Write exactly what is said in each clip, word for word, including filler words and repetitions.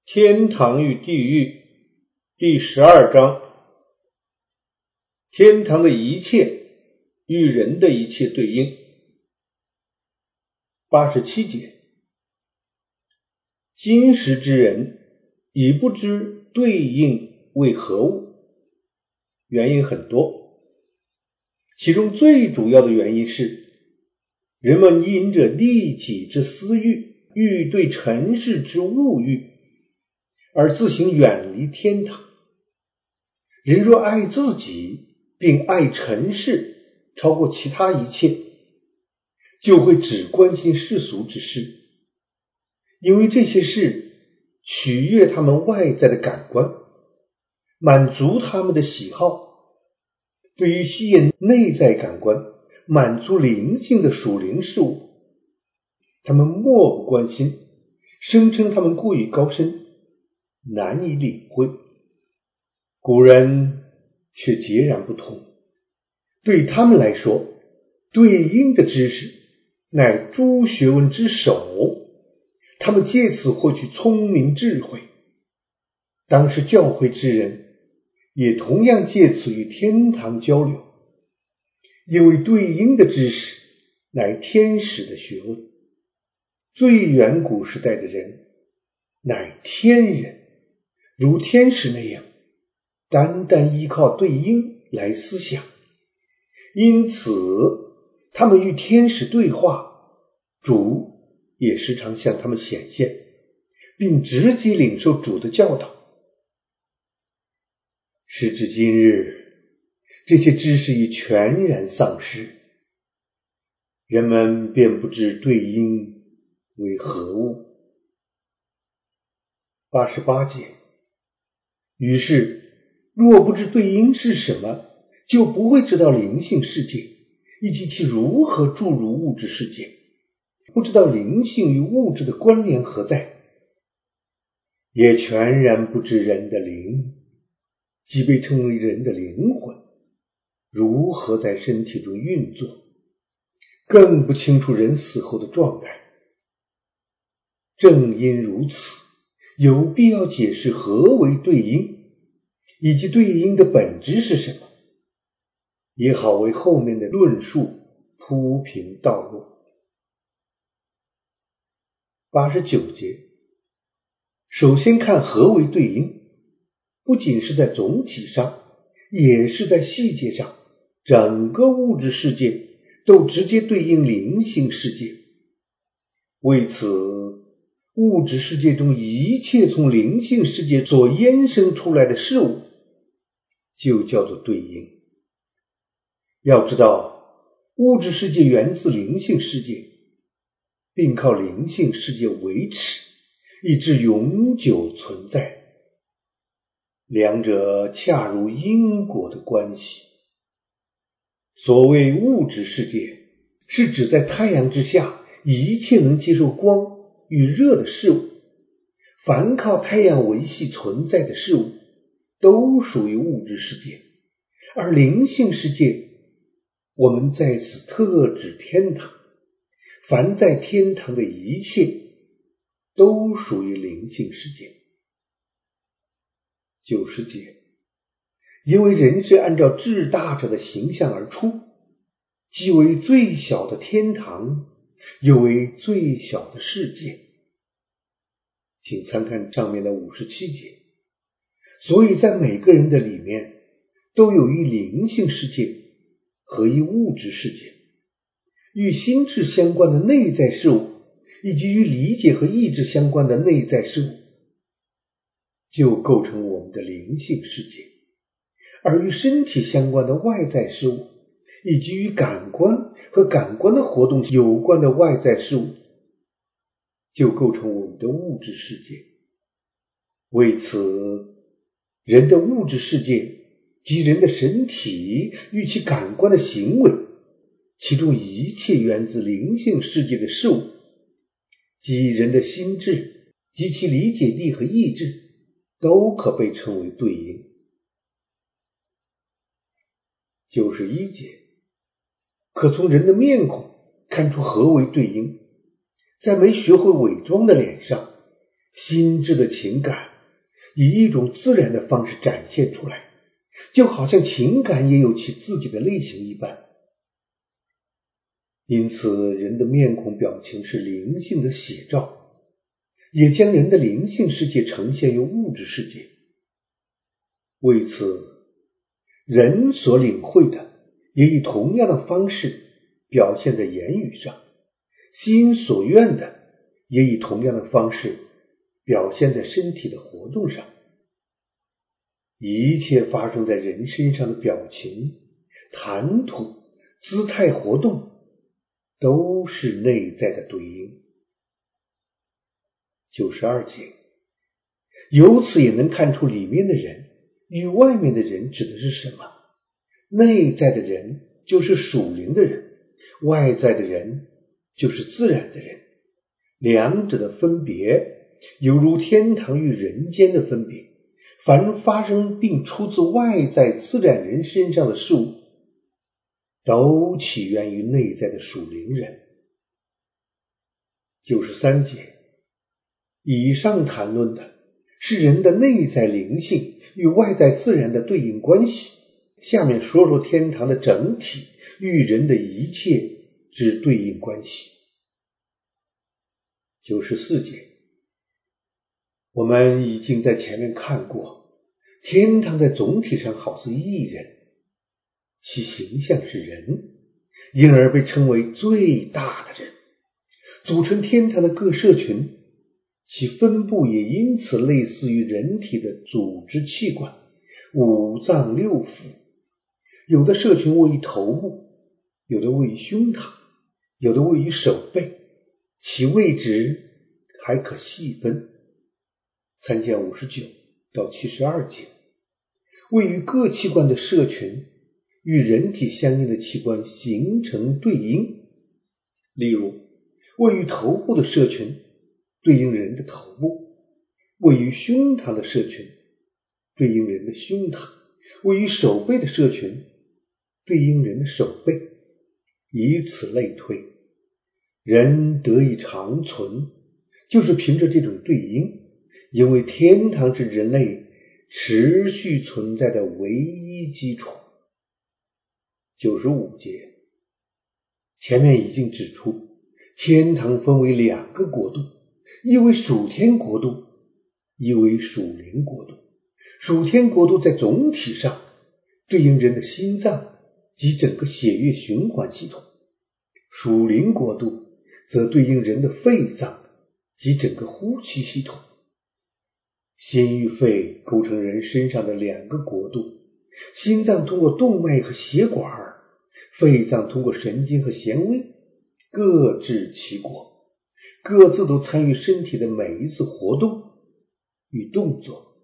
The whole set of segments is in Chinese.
天堂与地狱第十二章，天堂的一切与人的一切对应。八十七节，今时之人已不知对应为何物，原因很多，其中最主要的原因是人们因着利己之私欲，欲对尘世之物欲，而自行远离天堂。人若爱自己并爱尘世超过其他一切，就会只关心世俗之事，因为这些事取悦他们外在的感官，满足他们的喜好。对于吸引内在感官，满足灵性的属灵事物，他们漠不关心，声称他们过于高深，难以领会。古人却截然不同，对他们来说，对应的知识乃诸学问之首，他们借此获取聪明智慧。当时教会之人也同样借此与天堂交流，因为对应的知识乃天使的学问。最远古时代的人乃天人，如天使那样单单依靠对应来思想，因此他们与天使对话，主也时常向他们显现，并直接领受主的教导。时至今日，这些知识已全然丧失，人们便不知对应为何物。八十八节，于是若不知对应是什么，就不会知道灵性世界以及其如何注入物质世界，不知道灵性与物质的关联何在，也全然不知人的灵，即被称为人的灵魂，如何在身体中运作，更不清楚人死后的状态。正因如此，有必要解释何为对应，以及对应的本质是什么，也好为后面的论述铺平道路。八十九节，首先看何为对应，不仅是在总体上，也是在细节上，整个物质世界都直接对应灵性世界。为此，物质世界中一切从灵性世界所衍生出来的事物，就叫做对应。要知道，物质世界源自灵性世界，并靠灵性世界维持，以致永久存在。两者恰如因果的关系。所谓物质世界，是指在太阳之下一切能接受光与热的事物，凡靠太阳维系存在的事物，都属于物质世界。而灵性世界，我们在此特指天堂，凡在天堂的一切，都属于灵性世界。九十节，因为人是按照至大者的形象而出，即为最小的天堂，又为最小的世界。请参看上面的五十七节。所以在每个人的里面，都有一灵性世界和一物质世界，与心智相关的内在事物，以及与理解和意志相关的内在事物，就构成我们的灵性世界。而与身体相关的外在事物，以及与感官和感官的活动有关的外在事物，就构成我们的物质世界。为此，人的物质世界即人的身体与其感官的行为，其中一切源自灵性世界的事物，即人的心智及其理解力和意志，都可被称为对应。九十一节，可从人的面孔看出何为对应。在没学会伪装的脸上， 心智的情感以一种自然的方式展现出来，就好像情感也有其自己的类型一般。因此，人的面孔表情是灵性的写照，也将人的灵性世界呈现于物质世界。为此，人所领会的也以同样的方式表现在言语上，心所愿的也以同样的方式表现在身体的活动上。一切发生在人身上的表情、谈吐、姿态活动，都是内在的对应。九十二节，由此也能看出里面的人与外面的人指的是什么。内在的人就是属灵的人，外在的人就是自然的人，两者的分别犹如天堂与人间的分别。凡发生并出自外在自然人身上的事物，都起源于内在的属灵人。九十三节，以上谈论的是人的内在灵性与外在自然的对应关系。下面说说天堂的整体与人的一切之对应关系。九十四节，我们已经在前面看过，天堂在总体上好似一人，其形象是人，因而被称为最大的人。组成天堂的各社群，其分布也因此类似于人体的组织器官，五脏六腑。有的社群位于头部，有的位于胸膛，有的位于手背，其位置还可细分。参见五十九到七十二节。位于各器官的社群与人体相应的器官形成对应。例如，位于头部的社群对应人的头部，位于胸膛的社群对应人的胸膛，位于手背的社群对应人的手背，以此类推。人得以长存，就是凭着这种对应，因为天堂是人类持续存在的唯一基础。九十五节，前面已经指出，天堂分为两个国度，一为属天国度，一为属灵国度。属天国度在总体上对应人的心脏及整个血液循环系统，属灵国度则对应人的肺脏及整个呼吸系统。心与肺构成人身上的两个国度，心脏通过动脉和血管，肺脏通过神经和纤维，各治其国，各自都参与身体的每一次活动与动作。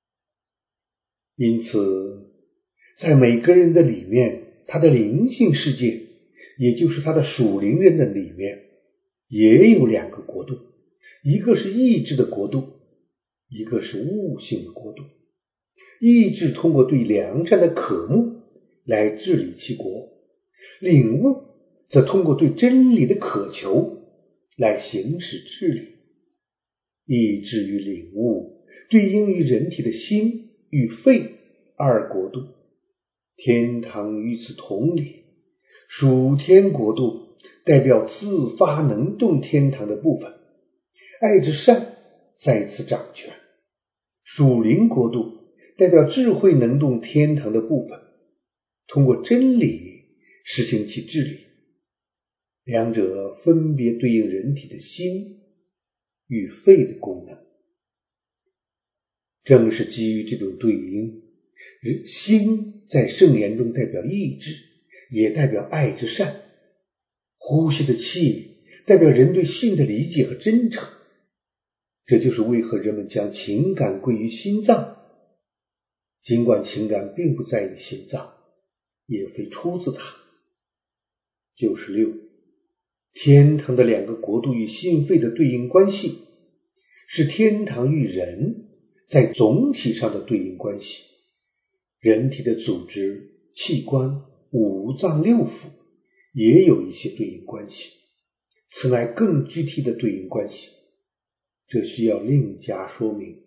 因此，在每个人的里面，他的灵性世界，也就是他的属灵人的里面，也有两个国度，一个是意志的国度，一个是悟性的国度。意志通过对良善的渴慕来治理其国，领悟则通过对真理的渴求来行使治理。意志与领悟对应于人体的心与肺二国度，天堂与此同理。属天国度代表自发能动天堂的部分，爱之善在此掌权；属灵国度代表智慧能动天堂的部分，通过真理实行其治理。两者分别对应人体的心与肺的功能。正是基于这种对应，心在圣言中代表意志，也代表爱之善；呼吸的气代表人对性的理解和真诚。这就是为何人们将情感归于心脏，尽管情感并不在于心脏，也非出自它。九十六，天堂的两个国度与心肺的对应关系，是天堂与人在总体上的对应关系。人体的组织、器官、五脏六腑也有一些对应关系，此乃更具体的对应关系。 这需要另加说明。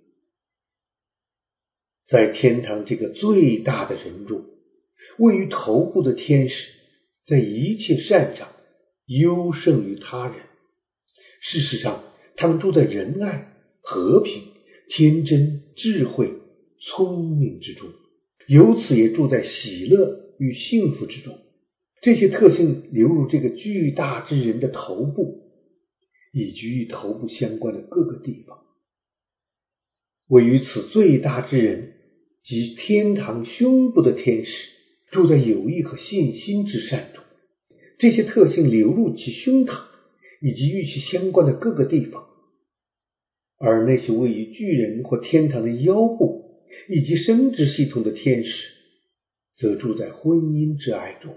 在天堂这个最大的人中，位于头部的天使在一切善上优胜于他人。事实上，他们住在仁爱、和平、天真、智慧、聪明之中，由此也住在喜乐与幸福之中。这些特性流入这个巨大之人的头部，以及与头部相关的各个地方。位于此最大之人及天堂胸部的天使，住在友谊和信心之善中。这些特性流入其胸膛以及与其相关的各个地方。而那些位于巨人或天堂的腰部以及生殖系统的天使，则住在婚姻之爱中。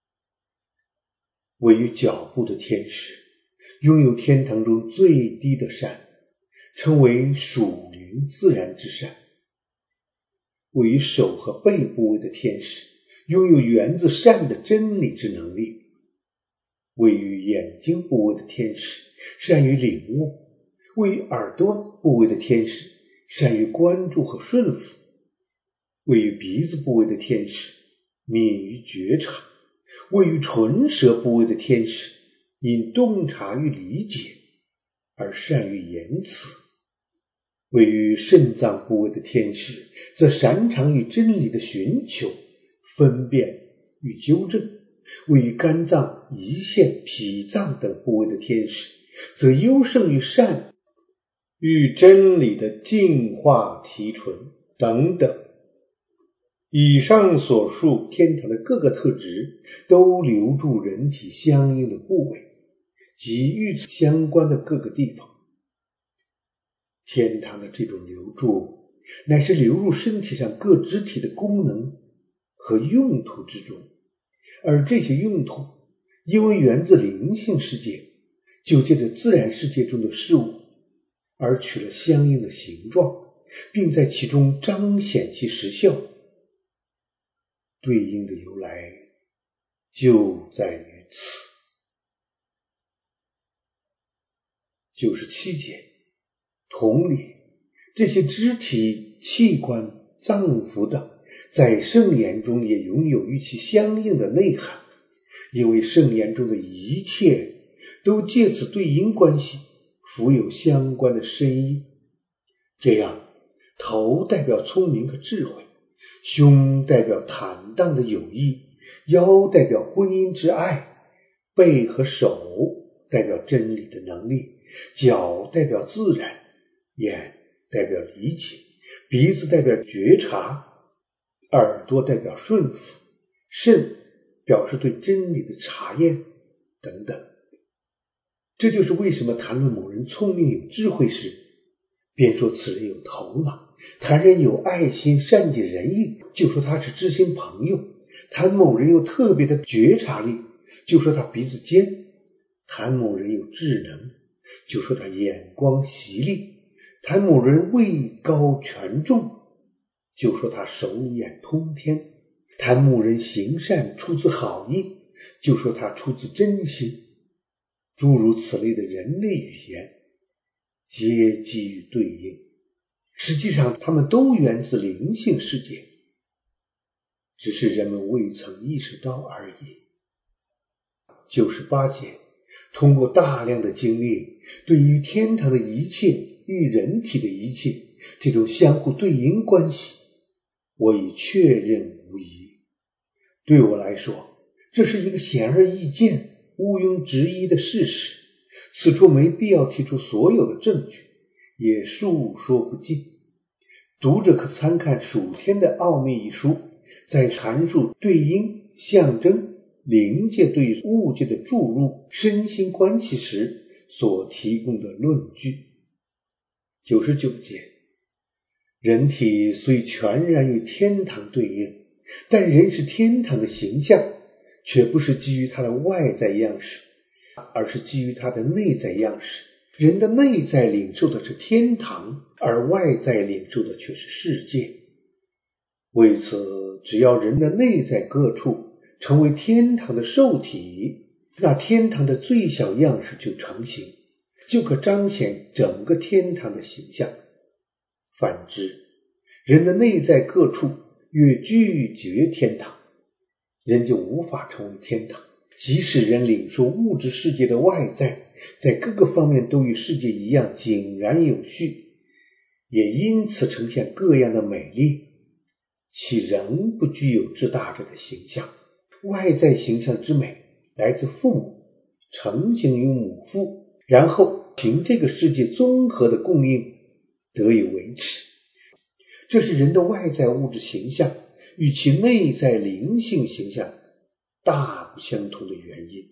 位于脚部的天使拥有天堂中最低的善，称为属灵自然之善。位于手和背部位的天使拥有源自善的真理之能力。位于眼睛部位的天使善于领悟。位于耳朵部位的天使善于关注和顺服。位于鼻子部位的天使敏于觉察。位于唇舌部位的天使因洞察与理解而善于言辞。位于肾脏部位的天使则擅长于真理的寻求、分辨与纠正。位于肝脏、胰腺、脾脏等部位的天使则优胜于善与真理的净化提纯等等。以上所述天堂的各个特质都留住人体相应的部位及与此相关的各个地方。天堂的这种流注乃是流入身体上各肢体的功能和用途之中，而这些用途因为源自灵性世界，就借着自然世界中的事物而取了相应的形状，并在其中彰显其实效。对应的由来就在于此。九十七节，同理，这些肢体、器官、脏腑等在圣言中也拥有与其相应的内涵，因为圣言中的一切都借此对应关系富有相关的深意。这样，头代表聪明和智慧，胸代表坦荡的友谊，腰代表婚姻之爱，背和手代表真理的能力，脚代表自然，眼代表理解，鼻子代表觉察，耳朵代表顺服，肾表示对真理的查验等等。这就是为什么谈论某人聪明有智慧时，便说此人有头脑；谈人有爱心、善解人意，就说他是知心朋友；谈某人有特别的觉察力，就说他鼻子尖；谈某人有智能，就说他眼光犀利；谈某人位高权重，就说他手眼通天；谈某人行善出自好意，就说他出自真心。诸如此类的人类语言皆基于对应，实际上它们都源自灵性世界，只是人们未曾意识到而已。九十八节，通过大量的经历，对于天堂的一切与人体的一切这种相互对应关系，我已确认无疑。对我来说，这是一个显而易见、毋庸置疑的事实，此处没必要提出所有的证据，也述说不尽。读者可参看《属天的奥秘》一书，在阐述对应、象征、灵界对物界的注入、身心关系时所提供的论据。九十九节，人体虽全然与天堂对应，但人是天堂的形象，却不是基于它的外在样式，而是基于它的内在样式。人的内在领受的是天堂，而外在领受的却是世界。为此，只要人的内在各处成为天堂的受体，那天堂的最小样式就成型。 就可彰显整个天堂的形象。反之，人的内在各处越拒绝天堂，人就无法成为天堂。即使人领受物质世界的外在，在各个方面都与世界一样井然有序，也因此呈现各样的美丽，其仍不具有至大者的形象。外在形象之美来自父母，成形于母腹，然后凭这个世界综合的供应得以维持。这是人的外在物质形象与其内在灵性形象大不相同的原因。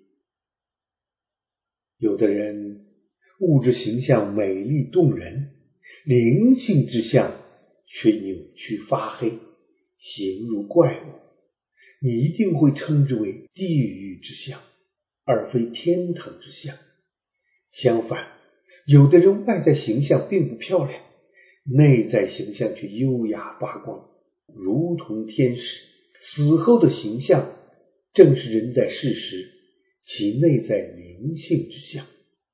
有的人物质形象美丽动人，灵性之相却扭曲发黑，形如怪物，你一定会称之为地狱之相，而非天堂之相。相反，有的人外在形象并不漂亮，内在形象却优雅发光，如同天使。死后的形象正是人在世时其内在灵性之相。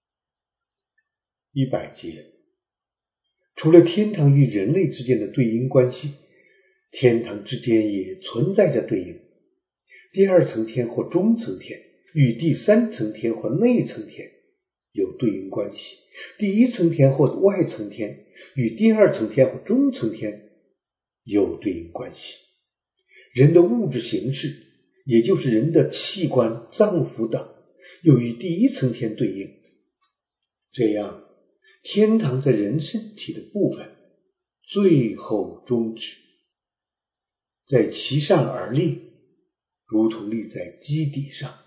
一百节，除了天堂与人类之间的对应关系，天堂之间也存在着对应。第二层天或中层天与第三层天或内层天有对应关系，第一层天或外层天与第二层天或中层天有对应关系。人的物质形式，也就是人的器官、脏腑等，又与第一层天对应。这样，天堂在人身体的部分最后终止，在其上而立，如同立在基底上。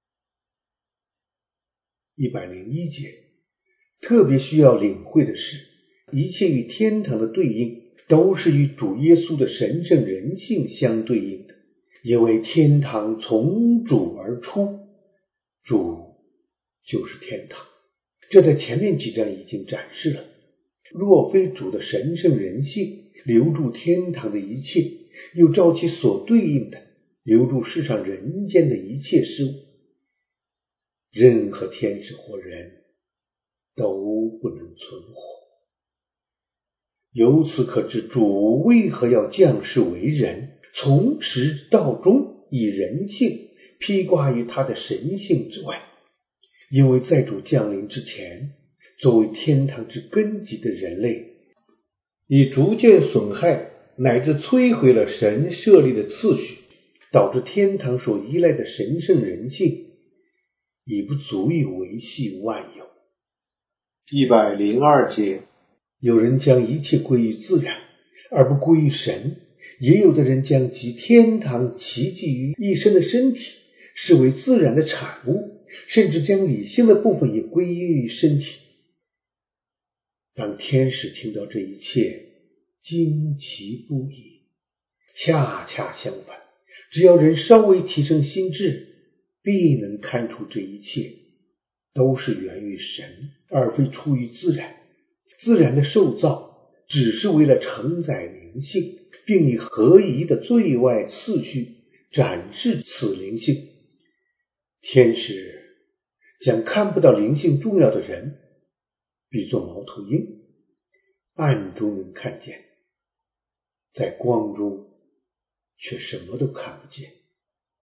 一百零一节，特别需要领会的是，一切与天堂的对应都是与主耶稣的神圣人性相对应的，因为天堂从主而出，主就是天堂。这在前面几章已经展示了。若非主的神圣人性留住天堂的一切，又照其所对应的留住世上人间的一切事物，任何天使或人都不能存活。由此可知，主为何要降世为人，从始到终以人性披挂于他的神性之外。因为在主降临之前，作为天堂之根基的人类，已逐渐损害乃至摧毁了神设立的次序，导致天堂所依赖的神圣人性已不足以维系万有。一百零二节，有人将一切归于自然，而不归于神；也有的人将集天堂奇迹于一身的身体视为自然的产物，甚至将理性的部分也归因于身体。当天使听到这一切，惊奇不已。恰恰相反，只要人稍微提升心智，必能看出这一切都是源于神，而非出于自然。自然的受造只是为了承载灵性，并以合宜的最外次序展示此灵性。天使将看不到灵性重要的人比作猫头鹰，暗中能看见，在光中却什么都看不见。